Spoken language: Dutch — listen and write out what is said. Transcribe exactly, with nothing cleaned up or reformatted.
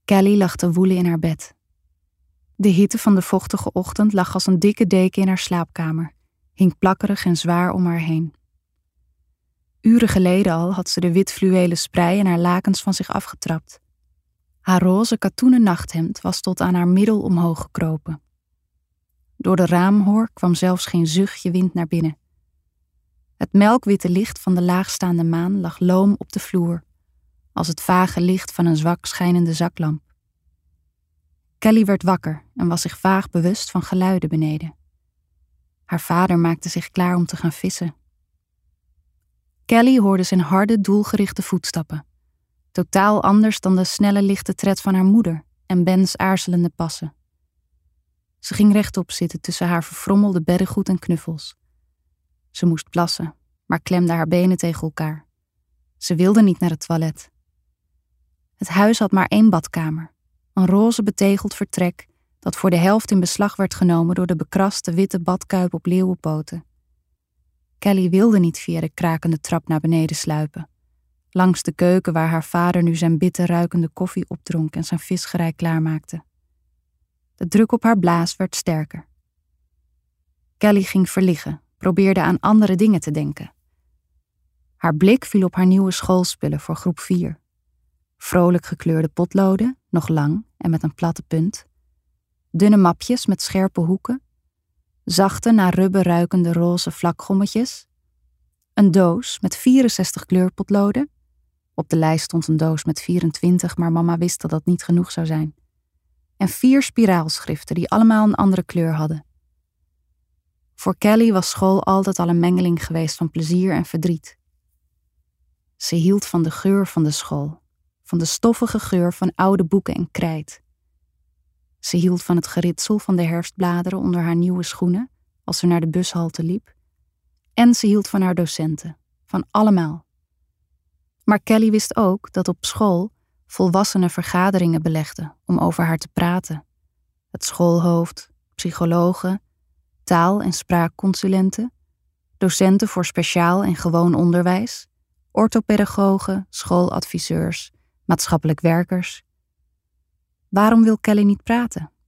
Kelly lag te woelen in haar bed. De hitte van de vochtige ochtend lag als een dikke deken in haar slaapkamer, hing plakkerig en zwaar om haar heen. Uren geleden al had ze de wit fluwelen sprei en haar lakens van zich afgetrapt. Haar roze katoenen nachthemd was tot aan haar middel omhoog gekropen. Door de raamhoor kwam zelfs geen zuchtje wind naar binnen. Het melkwitte licht van de laagstaande maan lag loom op de vloer, als het vage licht van een zwak schijnende zaklamp. Kelly werd wakker en was zich vaag bewust van geluiden beneden. Haar vader maakte zich klaar om te gaan vissen. Kelly hoorde zijn harde, doelgerichte voetstappen. Totaal anders dan de snelle, lichte tred van haar moeder en Ben's aarzelende passen. Ze ging rechtop zitten tussen haar verfrommelde beddengoed en knuffels. Ze moest plassen, maar klemde haar benen tegen elkaar. Ze wilde niet naar het toilet. Het huis had maar één badkamer. Een roze betegeld vertrek dat voor de helft in beslag werd genomen door de bekraste witte badkuip op leeuwenpoten. Kelly wilde niet via de krakende trap naar beneden sluipen, langs de keuken waar haar vader nu zijn bitter ruikende koffie opdronk en zijn visgerei klaarmaakte. De druk op haar blaas werd sterker. Kelly ging verliggen, probeerde aan andere dingen te denken. Haar blik viel op haar nieuwe schoolspullen voor groep vier. Vrolijk gekleurde potloden, nog lang en met een platte punt. Dunne mapjes met scherpe hoeken. Zachte, naar rubber ruikende roze vlakgommetjes. Een doos met vierenzestig kleurpotloden. Op de lijst stond een doos met vierentwintig, maar mama wist dat dat niet genoeg zou zijn. En vier spiraalschriften die allemaal een andere kleur hadden. Voor Kelly was school altijd al een mengeling geweest van plezier en verdriet. Ze hield van de geur van de school, van de stoffige geur van oude boeken en krijt. Ze hield van het geritsel van de herfstbladeren onder haar nieuwe schoenen als ze naar de bushalte liep. En ze hield van haar docenten, van allemaal. Maar Kelly wist ook dat op school volwassenen vergaderingen belegden om over haar te praten. Het schoolhoofd, psychologen, taal- en spraakconsulenten, docenten voor speciaal en gewoon onderwijs, orthopedagogen, schooladviseurs, maatschappelijk werkers. Waarom wil Kelly niet praten?